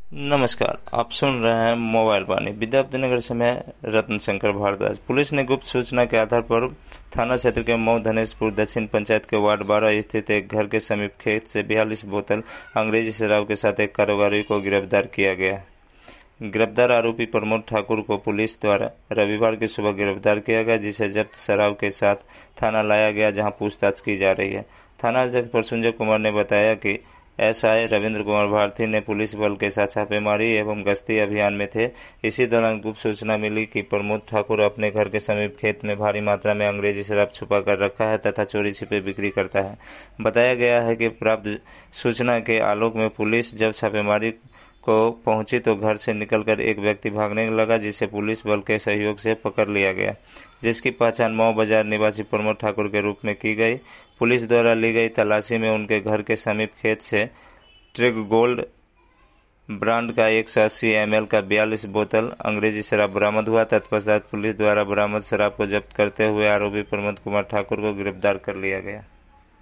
नमस्कार, आप सुन रहे हैं मोबाइल वाणी। विद्यापतिनगर से मैं रत्न शंकर भारद्वाज। पुलिस ने गुप्त सूचना के आधार पर थाना क्षेत्र के मऊ धनेशपुर दक्षिण पंचायत के वार्ड 12 स्थित एक घर के समीप खेत से 42 बोतल अंग्रेजी शराब के साथ एक कारोबारी को गिरफ्तार किया गया। गिरफ्तार आरोपी प्रमोद ठाकुर को पुलिस द्वारा रविवार की सुबह गिरफ्तार किया गया, जिसे जब्त शराब के साथ थाना लाया गया, जहां पूछताछ की जा रही है। थाना अध्यक्ष प्रसुंजय कुमार ने बताया कि एसआई रविंद्र कुमार भारती ने पुलिस बल के साथ छापेमारी एवं गश्ती अभियान में थे। इसी दौरान गुप्त सूचना मिली कि प्रमोद ठाकुर अपने घर के समीप खेत में भारी मात्रा में अंग्रेजी शराब छुपा कर रखा है तथा चोरी छिपे बिक्री करता है। बताया गया है कि प्राप्त सूचना के आलोक में पुलिस जब छापेमारी को पहुंची तो घर से निकलकर एक व्यक्ति भागने लगा, जिसे पुलिस बल के सहयोग से पकड़ लिया गया, जिसकी पहचान मऊ बाजार निवासी प्रमोद ठाकुर के रूप में की गई। पुलिस द्वारा ली गई तलाशी में उनके घर के समीप खेत से ट्रिग गोल्ड ब्रांड का 180 ml का 42 बोतल अंग्रेजी शराब बरामद हुआ। तत्पश्चात पुलिस द्वारा बरामद शराब को जब्त करते हुए आरोपी प्रमोद कुमार ठाकुर को गिरफ्तार कर लिया गया।